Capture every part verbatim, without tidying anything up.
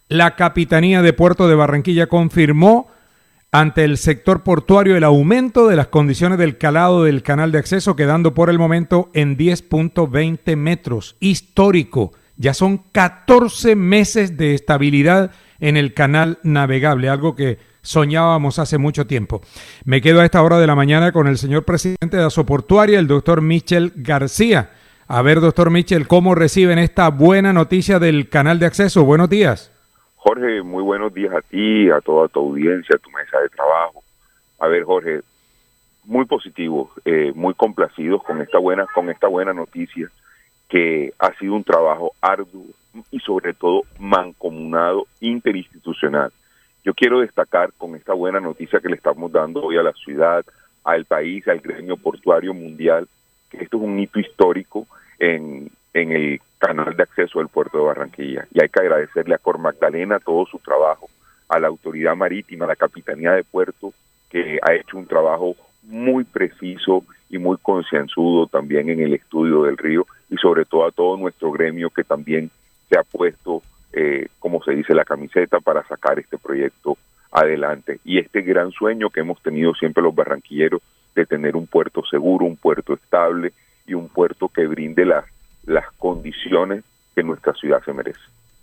La Capitanía de Puerto de Barranquilla confirmó ante el sector portuario el aumento de las condiciones del calado del canal de acceso, quedando por el momento en diez punto veinte metros. Histórico. Ya son catorce meses de estabilidad en el canal navegable, algo que soñábamos hace mucho tiempo. Me quedo a esta hora de la mañana con el señor presidente de Asoportuaria, el doctor Michel García. A ver, doctor Michel, ¿cómo reciben esta buena noticia del canal de acceso? Buenos días. Jorge, muy buenos días a ti, a toda tu audiencia, a tu mesa de trabajo. A ver, Jorge, muy positivo, eh, muy complacidos con esta buena, con esta buena noticia, que ha sido un trabajo arduo y sobre todo mancomunado, interinstitucional. Yo quiero destacar con esta buena noticia que le estamos dando hoy a la ciudad, al país, al gremio portuario mundial, que esto es un hito histórico en, en el canal de acceso del puerto de Barranquilla. Y hay que agradecerle a Cor Magdalena todo su trabajo, a la autoridad marítima, a la Capitanía de Puerto, que ha hecho un trabajo muy preciso y muy concienzudo también en el estudio del río, y sobre todo a todo nuestro gremio que también se ha puesto, eh, como se dice, la camiseta para sacar este proyecto adelante. Y este gran sueño que hemos tenido siempre los barranquilleros de tener un puerto seguro, un puerto estable y un puerto que brinde las, las condiciones que nuestra ciudad se merece.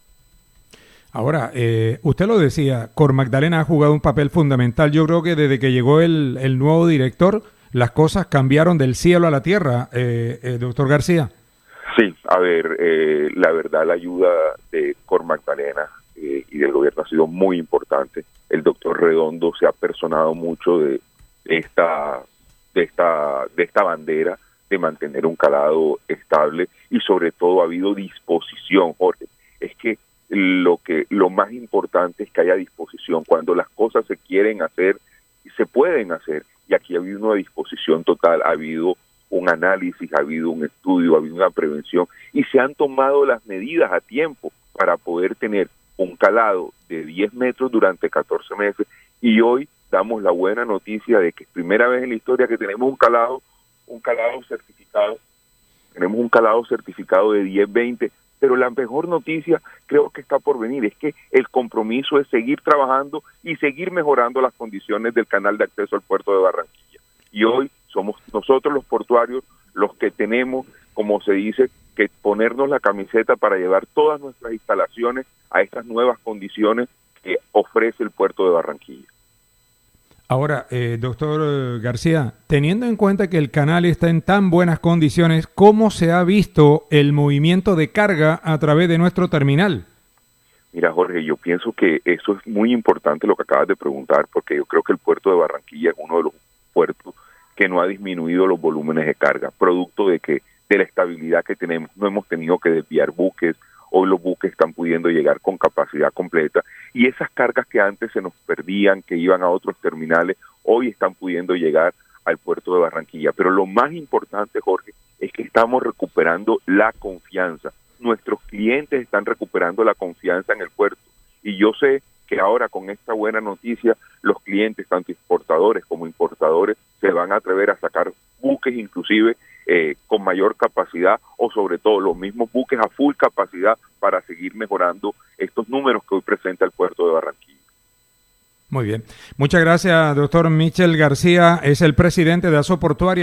Ahora, eh, usted lo decía, Cor Magdalena ha jugado un papel fundamental. Yo creo que desde que llegó el, el nuevo director, las cosas cambiaron del cielo a la tierra, eh, eh, doctor García. Sí, a ver, eh, la verdad la ayuda de Cor Magdalena eh, y del gobierno ha sido muy importante. El doctor Redondo se ha personado mucho de esta, de esta, de esta bandera de mantener un calado estable y sobre todo ha habido disposición, Jorge. Es que lo que lo más importante es que haya disposición. Cuando las cosas se quieren hacer, se pueden hacer. Y aquí ha habido una disposición total, ha habido un análisis, ha habido un estudio, ha habido una prevención y se han tomado las medidas a tiempo para poder tener un calado de diez metros durante catorce meses y hoy damos la buena noticia de que es primera vez en la historia que tenemos un calado, un calado certificado, tenemos un calado certificado de diez veinte, pero la mejor noticia creo que está por venir, es que el compromiso es seguir trabajando y seguir mejorando las condiciones del canal de acceso al puerto de Barranquilla. Y hoy somos nosotros los portuarios los que tenemos, como se dice, que ponernos la camiseta para llevar todas nuestras instalaciones a estas nuevas condiciones que ofrece el puerto de Barranquilla. Ahora, eh, doctor García, teniendo en cuenta que el canal está en tan buenas condiciones, ¿cómo se ha visto el movimiento de carga a través de nuestro terminal? Mira, Jorge, yo pienso que eso es muy importante lo que acabas de preguntar, porque yo creo que el puerto de Barranquilla es uno de los puertos que no ha disminuido los volúmenes de carga, producto de que de la estabilidad que tenemos. No hemos tenido que desviar buques, hoy los buques están pudiendo llegar con capacidad completa y esas cargas que antes se nos perdían, que iban a otros terminales, hoy están pudiendo llegar al puerto de Barranquilla. Pero lo más importante, Jorge, es que estamos recuperando la confianza. Nuestros clientes están recuperando la confianza en el puerto y yo sé que ahora con esta buena noticia los clientes, tanto exportadores como importadores, se van a atrever a sacar buques inclusive eh, con mayor capacidad o sobre todo los mismos buques a full capacidad para seguir mejorando estos números que hoy presenta el puerto de Barranquilla. Muy bien. Muchas gracias, doctor Michel García, es el presidente de Asoportuaria.